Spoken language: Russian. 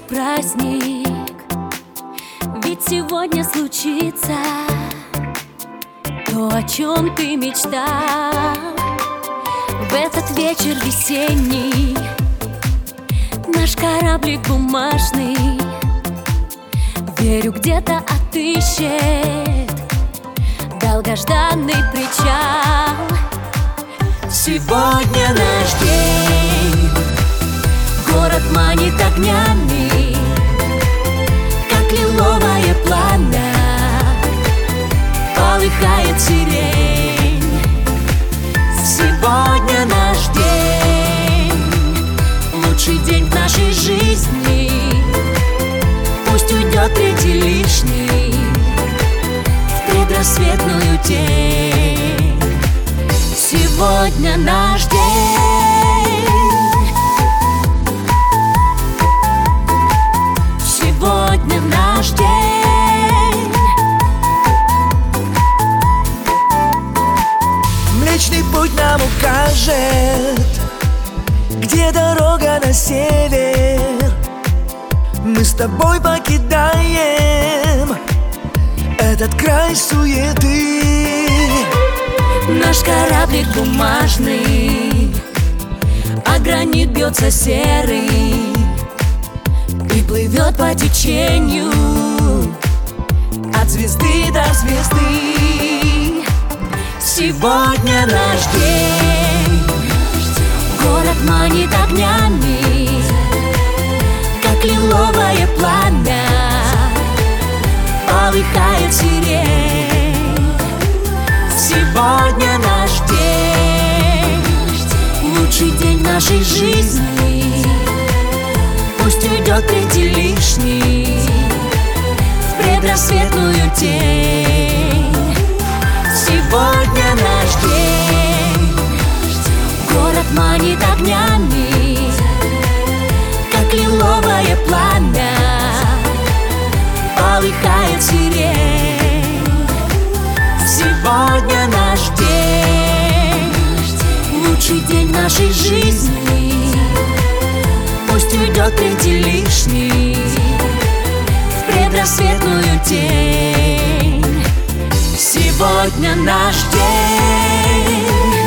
праздник, ведь сегодня случится то, о чем ты мечтал. В этот вечер весенний наш кораблик бумажный, верю, где-то отыщет долгожданный причал. Сегодня наш день, город манит огнями, как лиловое пламя полыхает сирень. Сегодня наш день, лучший день в нашей жизни. Пусть уйдет третий лишний в предрассветную тень. Сегодня наш день, сегодня наш день. Млечный путь нам укажет, где дорога на север. Мы с тобой покидаем этот край суеты. Наш кораблик бумажный, а гранит бьется серый и плывет по течению от звезды до звезды. Сегодня наш день, город манит огнями, как лиловое пламя полыхает сирень. Сегодня наш день, лучший день в нашей жизни. Пусть уйдет третий лишний в предрассветную тень. Сегодня наш день, город манит огнями, как лиловое пламя полыхает сирень. Сегодня наш день, лучший день в нашей жизни. Пусть уйдет третий лишний в предрассветную тень. Сегодня наш день.